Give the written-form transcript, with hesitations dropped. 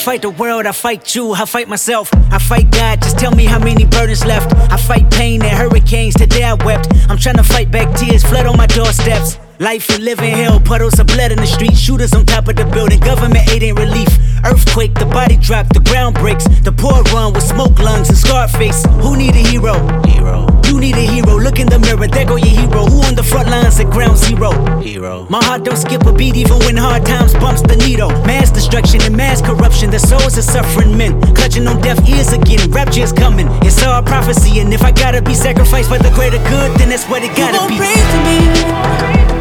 fight the world, I fight you, I fight myself, I fight God, just tell me how many burdens left. I fight pain and hurricanes, today I wept. I'm trying to fight back tears, flood on my doorsteps. Life and living hell, puddles of blood in the street, shooters on top of the building, government aid ain't relief. Earthquake, the body drop, the ground breaks, the poor run with smoke lungs and scarred face. Who need a hero? You need a hero, look in the mirror, there go your hero. Who on the front lines at ground zero? My heart don't skip a beat even when hard times bumps the needle. Mass destruction and mass corruption, the souls of suffering men clutching on deaf ears again, rapture is coming. It's all prophecy, and if I gotta be sacrificed for the greater good, then that's what it gotta be. You gon' pray for me.